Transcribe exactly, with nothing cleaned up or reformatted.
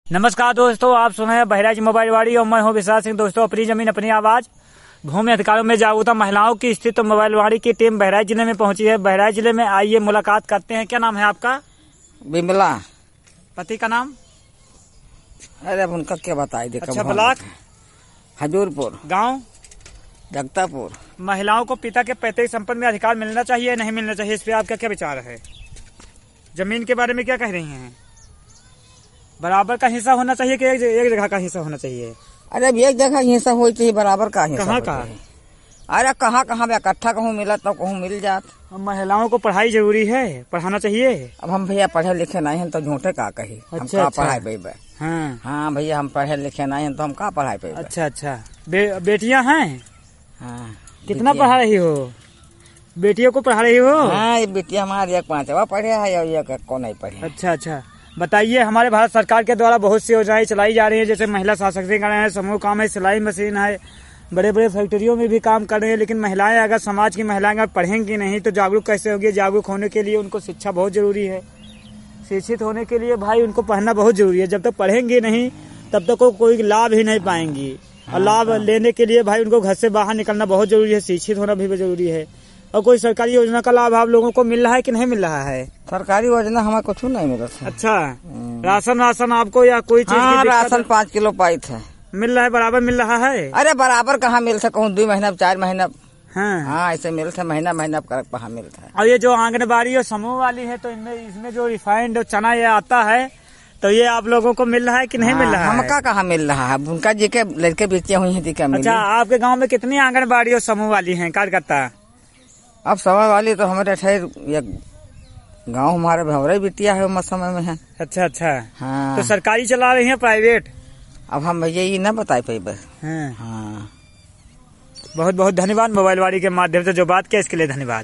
नमस्कार दोस्तों, आप सुन रहे हैं बहराइच मोबाइल वाड़ी और मैं हूं विशाल सिंह। दोस्तों, अपनी जमीन अपनी आवाज, भूमि अधिकारों में जागरूकता महिलाओं की स्थिति मोबाइल वाड़ी की टीम बहराइच जिले में पहुंची है। बहराइच जिले में आइए मुलाकात करते हैं। क्या नाम है आपका? बिमला। पति का नाम? अरे अब उनका क्या बताई दे। अच्छा, ब्लॉक हजूरपुर, गाँव जगतापुर। महिलाओं को पिता के पैतृक संपत्ति में अधिकार मिलना चाहिए नहीं मिलना चाहिए, इस पे आपका क्या विचार है? जमीन के बारे में क्या कह रही हैं? बराबर का हिस्सा होना चाहिए कि एक, एक जगह का हिस्सा होना चाहिए? अरे अब एक जगह हिस्सा हो चाहिए, बराबर का हिस्सा। कहाँ का? अरे कहाँ कहाँ में इकट्ठा कहूँ मिला तो कहूँ मिल जात। महिलाओं को पढ़ाई जरूरी है, पढ़ाना चाहिए। अब हम भैया पढ़े लिखे नहीं हैं तो झूठे का कही। अच्छा, हम का अच्छा। पढ़ाई पेबे। हाँ हाँ भैया, हम पढ़े लिखे नहीं हैं तो हम का पढ़ाई पेबे। अच्छा अच्छा। बे, बेटियां हैं? हाँ। कितना पढ़ा रही हो? बेटियों को पढ़ा रही हो? हाँ, ये बेटिया हमारी एक पांचवा पढ़े है और एक को नहीं पढ़े। अच्छा अच्छा। बताइए, हमारे भारत सरकार के द्वारा बहुत सी योजनाएं चलाई जा रही है, जैसे महिला सशक्तिकरण है, समूह काम है, सिलाई मशीन है, बड़े बड़े फैक्ट्रियों में भी काम कर रहे हैं। लेकिन महिलाएं, अगर समाज की महिलाएं अगर पढ़ेंगी नहीं तो जागरूक कैसे होगी? जागरूक होने के लिए उनको शिक्षा बहुत जरूरी है। शिक्षित होने के लिए भाई उनको पढ़ना बहुत जरूरी है। जब तक पढ़ेंगे नहीं तब तक को कोई लाभ ही नहीं पाएंगी। और लाभ लेने के लिए भाई उनको घर से बाहर निकलना बहुत जरूरी है, शिक्षित होना भी जरूरी है। और कोई सरकारी योजना का लाभ आप लोगों को मिल रहा है कि नहीं मिल रहा है? सरकारी योजना हमें कुछ नहीं मिला था। अच्छा, राशन राशन आपको या कोई चीज हाँ, की राशन पाँच किलो पाई था। मिल रहा है? बराबर मिल रहा है? अरे बराबर कहाँ मिल सका हूँ, दो महीना चार महीना। हाँ हाँ, ऐसे मिलता है, महीना महीना कर कहाँ मिलता है। और ये जो आंगनबाड़ी और समूह वाली है तो इनमें इसमें जो रिफाइंड चना ये आता है तो ये आप लोगों को मिल रहा है कि नहीं हाँ, मिल रहा है? हमका कहाँ मिल रहा है, उनका जी के लड़के बेचे हुई है। अच्छा, आपके गांव में कितनी आंगनबाड़ी और समूह वाली हैं कार्यकर्ता? अब समय वाली तो हमारे ठहर गाँव हमारे भवरे बिटिया है उस समय में है। अच्छा अच्छा। हाँ। तो सरकारी चला रही है प्राइवेट? अब हम भैया ये न बता पाए। हाँ। हाँ। बहुत बहुत धन्यवाद मोबाइल वाड़ी के माध्यम से जो बात किया इसके लिए धन्यवाद।